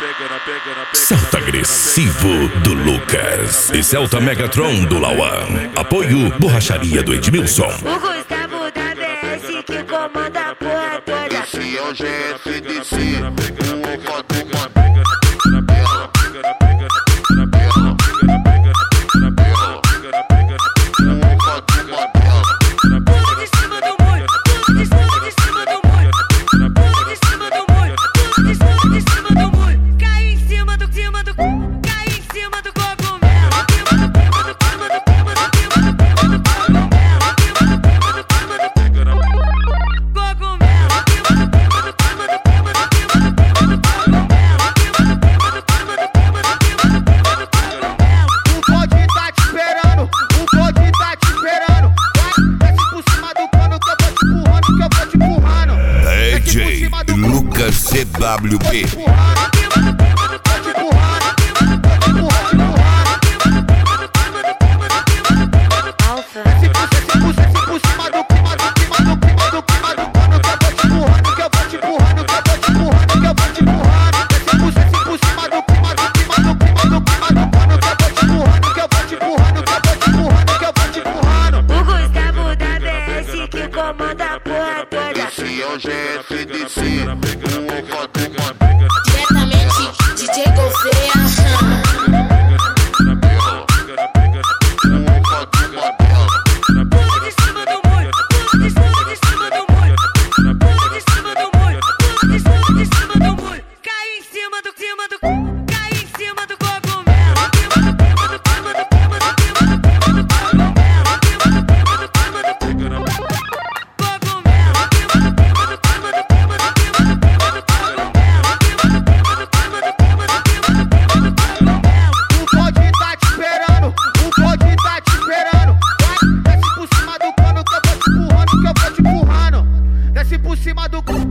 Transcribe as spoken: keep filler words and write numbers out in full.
Celta Agressivo do Lucas e Celta Megatron do Lauan. Apoio Borracharia do Edmilson. O Gustavo da B S que comanda a porra toda. Esse é o G F D C, o foto Lucas C W P. Esse é o G F D C, o foto diretamente D J Gouveia. por cima do